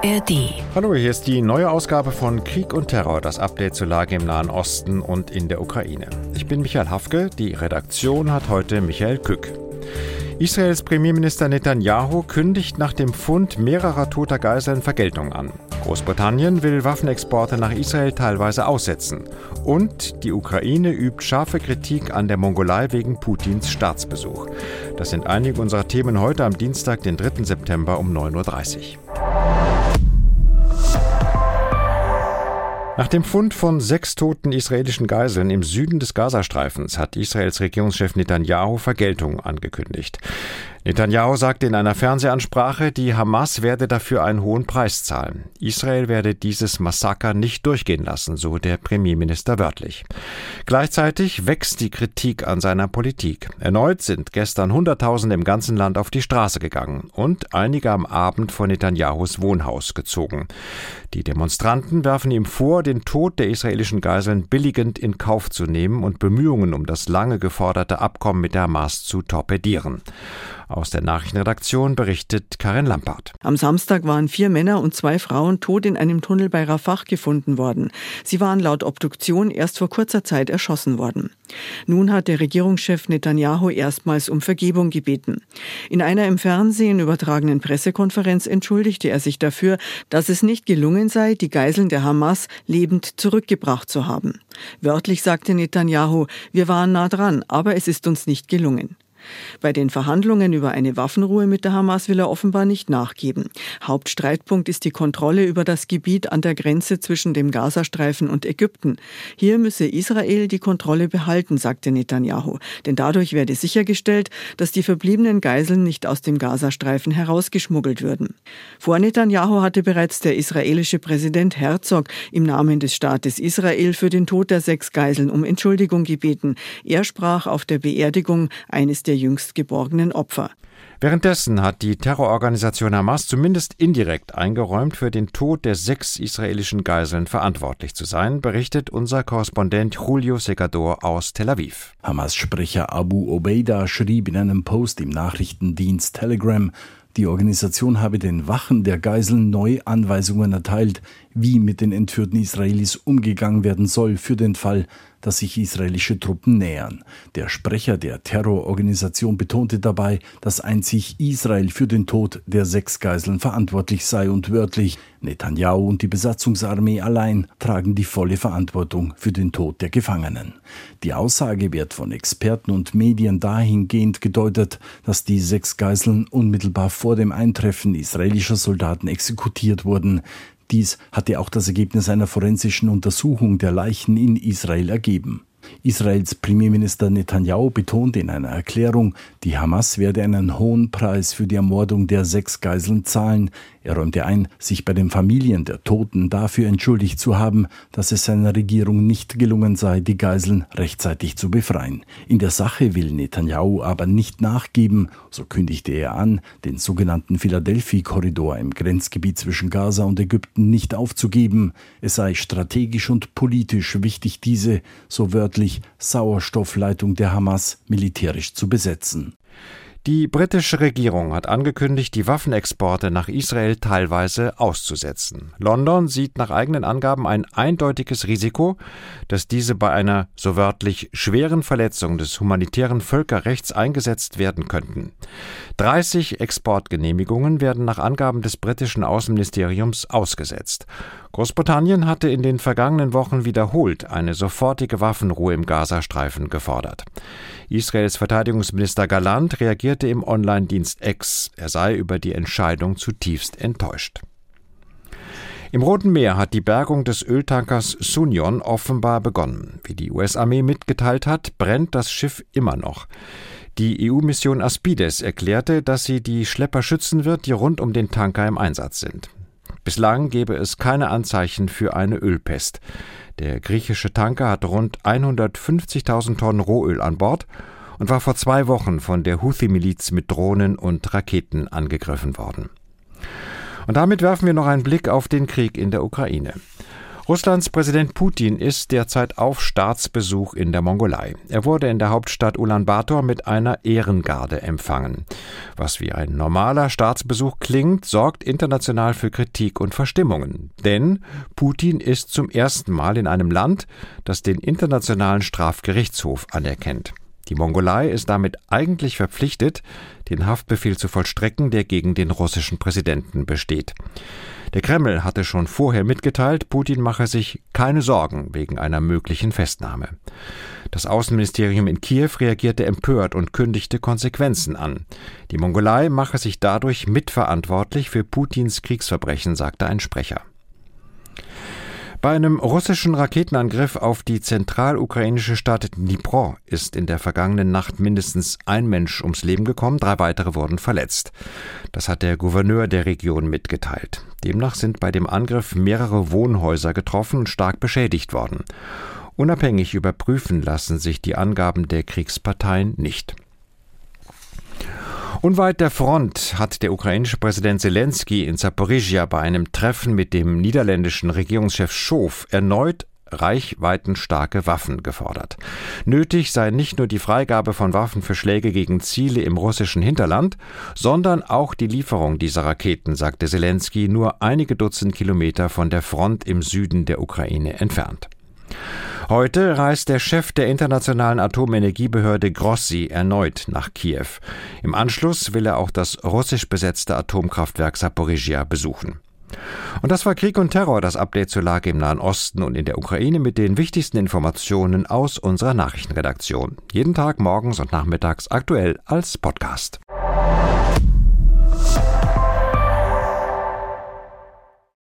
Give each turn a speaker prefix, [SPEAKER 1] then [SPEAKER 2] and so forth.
[SPEAKER 1] ARD.
[SPEAKER 2] Hallo, hier ist die neue Ausgabe von Krieg und Terror, das Update zur Lage im Nahen Osten und in der Ukraine. Ich bin Michael Hafke, die Redaktion hat heute Michael Kück. Israels Premierminister Netanyahu kündigt nach dem Fund mehrerer toter Geiseln Vergeltung an. Großbritannien will Waffenexporte nach Israel teilweise aussetzen. Und die Ukraine übt scharfe Kritik an der Mongolei wegen Putins Staatsbesuch. Das sind einige unserer Themen heute am Dienstag, den 3. September um 9.30 Uhr. Nach dem Fund von 6 toten israelischen Geiseln im Süden des Gazastreifens hat Israels Regierungschef Netanyahu Vergeltung angekündigt. Netanyahu sagte in einer Fernsehansprache, die Hamas werde dafür einen hohen Preis zahlen. Israel werde dieses Massaker nicht durchgehen lassen, so der Premierminister wörtlich. Gleichzeitig wächst die Kritik an seiner Politik. Erneut sind gestern Hunderttausende im ganzen Land auf die Straße gegangen und einige am Abend vor Netanyahus Wohnhaus gezogen. Die Demonstranten werfen ihm vor, den Tod der israelischen Geiseln billigend in Kauf zu nehmen und Bemühungen um das lange geforderte Abkommen mit der Hamas zu torpedieren. Aus der Nachrichtenredaktion berichtet Karin Lampard.
[SPEAKER 3] Am Samstag waren 4 Männer und 2 Frauen tot in einem Tunnel bei Rafah gefunden worden. Sie waren laut Obduktion erst vor kurzer Zeit erschossen worden. Nun hat der Regierungschef Netanyahu erstmals um Vergebung gebeten. In einer im Fernsehen übertragenen Pressekonferenz entschuldigte er sich dafür, dass es nicht gelungen sei, die Geiseln der Hamas lebend zurückgebracht zu haben. Wörtlich sagte Netanyahu: Wir waren nah dran, aber es ist uns nicht gelungen. Bei den Verhandlungen über eine Waffenruhe mit der Hamas will er offenbar nicht nachgeben. Hauptstreitpunkt ist die Kontrolle über das Gebiet an der Grenze zwischen dem Gazastreifen und Ägypten. Hier müsse Israel die Kontrolle behalten, sagte Netanyahu, denn dadurch werde sichergestellt, dass die verbliebenen Geiseln nicht aus dem Gazastreifen herausgeschmuggelt würden. Vor Netanyahu hatte bereits der israelische Präsident Herzog im Namen des Staates Israel für den Tod der 6 Geiseln um Entschuldigung gebeten. Er sprach auf der Beerdigung eines der jüngst geborgenen Opfer.
[SPEAKER 2] Währenddessen hat die Terrororganisation Hamas zumindest indirekt eingeräumt, für den Tod der 6 israelischen Geiseln verantwortlich zu sein, berichtet unser Korrespondent Julio Segador aus Tel Aviv.
[SPEAKER 4] Hamas-Sprecher Abu Obeida schrieb in einem Post im Nachrichtendienst Telegram, die Organisation habe den Wachen der Geiseln neue Anweisungen erteilt, wie mit den entführten Israelis umgegangen werden soll für den Fall, dass sich israelische Truppen nähern. Der Sprecher der Terrororganisation betonte dabei, dass einzig Israel für den Tod der 6 Geiseln verantwortlich sei und wörtlich: Netanyahu und die Besatzungsarmee allein tragen die volle Verantwortung für den Tod der Gefangenen. Die Aussage wird von Experten und Medien dahingehend gedeutet, dass die 6 Geiseln unmittelbar vor dem Eintreffen israelischer Soldaten exekutiert wurden. Dies hatte auch das Ergebnis einer forensischen Untersuchung der Leichen in Israel ergeben. Israels Premierminister Netanyahu betonte in einer Erklärung, die Hamas werde einen hohen Preis für die Ermordung der 6 Geiseln zahlen. Er räumte ein, sich bei den Familien der Toten dafür entschuldigt zu haben, dass es seiner Regierung nicht gelungen sei, die Geiseln rechtzeitig zu befreien. In der Sache will Netanyahu aber nicht nachgeben. So kündigte er an, den sogenannten Philadelphia-Korridor im Grenzgebiet zwischen Gaza und Ägypten nicht aufzugeben. Es sei strategisch und politisch wichtig, diese, so wörtlich, Sauerstoffleitung der Hamas militärisch zu besetzen.
[SPEAKER 2] Die britische Regierung hat angekündigt, die Waffenexporte nach Israel teilweise auszusetzen. London sieht nach eigenen Angaben ein eindeutiges Risiko, dass diese bei einer, so wörtlich, schweren Verletzung des humanitären Völkerrechts eingesetzt werden könnten. 30 Exportgenehmigungen werden nach Angaben des britischen Außenministeriums ausgesetzt. Großbritannien hatte in den vergangenen Wochen wiederholt eine sofortige Waffenruhe im Gazastreifen gefordert. Israels Verteidigungsminister Gallant reagierte im Online-Dienst X. Er sei über die Entscheidung zutiefst enttäuscht. Im Roten Meer hat die Bergung des Öltankers Sunion offenbar begonnen. Wie die US-Armee mitgeteilt hat, brennt das Schiff immer noch. Die EU-Mission Aspides erklärte, dass sie die Schlepper schützen wird, die rund um den Tanker im Einsatz sind. Bislang gebe es keine Anzeichen für eine Ölpest. Der griechische Tanker hat rund 150.000 Tonnen Rohöl an Bord und war vor 2 Wochen von der Houthi-Miliz mit Drohnen und Raketen angegriffen worden. Und damit werfen wir noch einen Blick auf den Krieg in der Ukraine. Russlands Präsident Putin ist derzeit auf Staatsbesuch in der Mongolei. Er wurde in der Hauptstadt Ulaanbaatar mit einer Ehrengarde empfangen. Was wie ein normaler Staatsbesuch klingt, sorgt international für Kritik und Verstimmungen. Denn Putin ist zum ersten Mal in einem Land, das den Internationalen Strafgerichtshof anerkennt. Die Mongolei ist damit eigentlich verpflichtet, den Haftbefehl zu vollstrecken, der gegen den russischen Präsidenten besteht. Der Kreml hatte schon vorher mitgeteilt, Putin mache sich keine Sorgen wegen einer möglichen Festnahme. Das Außenministerium in Kiew reagierte empört und kündigte Konsequenzen an. Die Mongolei mache sich dadurch mitverantwortlich für Putins Kriegsverbrechen, sagte ein Sprecher. Bei einem russischen Raketenangriff auf die zentralukrainische Stadt Dnipro ist in der vergangenen Nacht mindestens ein Mensch ums Leben gekommen, 3 weitere wurden verletzt. Das hat der Gouverneur der Region mitgeteilt. Demnach sind bei dem Angriff mehrere Wohnhäuser getroffen und stark beschädigt worden. Unabhängig überprüfen lassen sich die Angaben der Kriegsparteien nicht. Unweit der Front hat der ukrainische Präsident Zelensky in Zaporizhzhia bei einem Treffen mit dem niederländischen Regierungschef Schoof erneut reichweitenstarke Waffen gefordert. Nötig sei nicht nur die Freigabe von Waffen für Schläge gegen Ziele im russischen Hinterland, sondern auch die Lieferung dieser Raketen, sagte Zelensky, nur einige Dutzend Kilometer von der Front im Süden der Ukraine entfernt. Heute reist der Chef der internationalen Atomenergiebehörde Grossi erneut nach Kiew. Im Anschluss will er auch das russisch besetzte Atomkraftwerk Zaporizhzhia besuchen. Und das war Krieg und Terror, das Update zur Lage im Nahen Osten und in der Ukraine mit den wichtigsten Informationen aus unserer Nachrichtenredaktion. Jeden Tag morgens und nachmittags aktuell als Podcast.